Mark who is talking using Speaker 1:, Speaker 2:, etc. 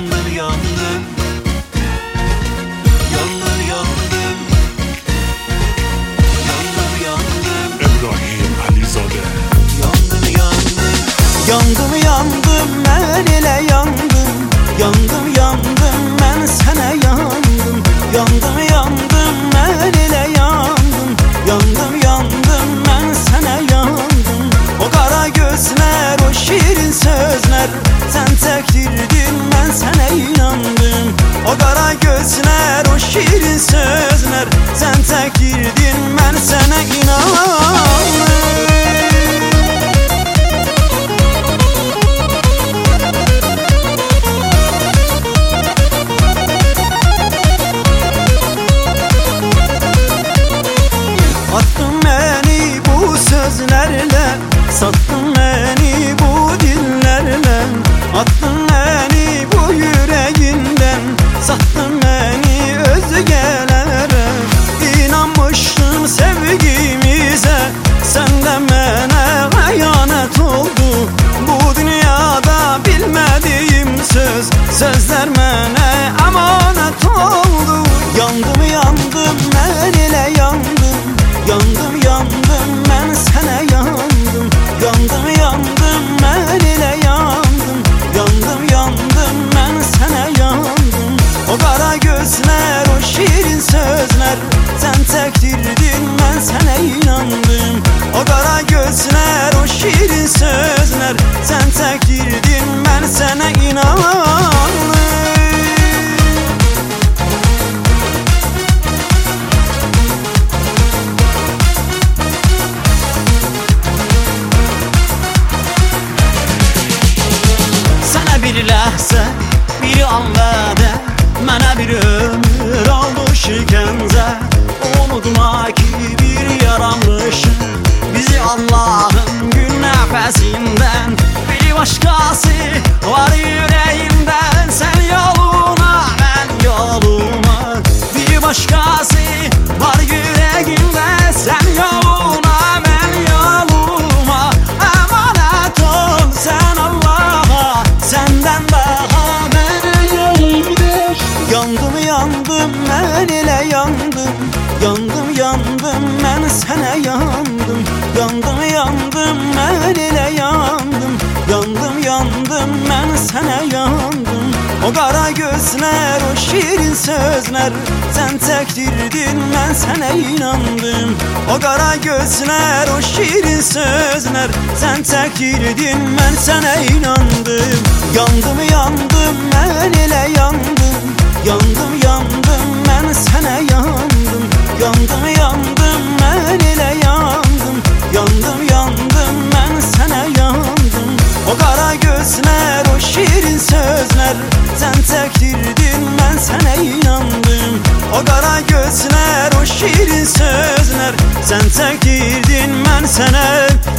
Speaker 1: yandım yandım. Yandım yandım. Yandım yandım.
Speaker 2: İbrahim Alizade.
Speaker 1: Yandım yandım.
Speaker 3: Yandım yandım mən elə yandım. Yandım yandım mən sənə yandım. Yandım yandım mən elə yandım. Yandım yandım mən sənə yandım. O qara gözlər, o şirin sözlər, sən çəkdirdin mən sənə inandım. O qara gözlər, o şirin sözlər, sən çəkdirdin mən sənə inandım. Attın beni bu sözlerle, sattın beni bu dillerle. Attın beni bu yüreğinden, sattın beni özgelere. İnanmıştım sevgimize, senden bana hayanet oldu. Bu dünyada bilmediğim sözler bana emanet oldu. Yandım yandım ben ile yandım. Yandım yandım mən sənə yandım. Yandım yandım mən elə yandım. Yandım yandım mən sənə yandım. O qara gözlər, o şirin sözlər, sən çəkdirdin mən sənə inandım. O qara gözlər, o şirin sözlər, sən çəkdirdin mən sənə inandım.
Speaker 1: Bir ləhzə, bir anladı, mənə bir ömür oldu şikəncə. Unutma ki bir yaranmışım, bizi Allah'ın gün nəfəsindən. Bir başqası var yüreğimdən, sen yoluna ben yoluma. Bir başqası var yüreğimdə, sen yoluna ben yoluma. Emanet ol sen Allah'a, senden daha ben yolumdur.
Speaker 3: Yandım yandım mən elə yandım. Yandım yandım mən sənə yandım. Yandım yandım mən elə yandım. Yandım yandım mən sənə yandım. O qara gözlər, o şirin sözlər, sən çəkdirdin mən sənə inandım. O qara gözlər, o şirin sözlər, sən çəkdirdin mən sənə inandım. Yandım yandım mən elə yandım. Yandım yandım mən sənə yandım. Yandım yandım mən elə yandım. Yandım yandım mən sənə yandım. O qara gözlər, o şirin sözlər, sən çəkdirdin mən sənə inandım. O qara gözlər, o şirin sözlər, sən çəkdirdin mən sənə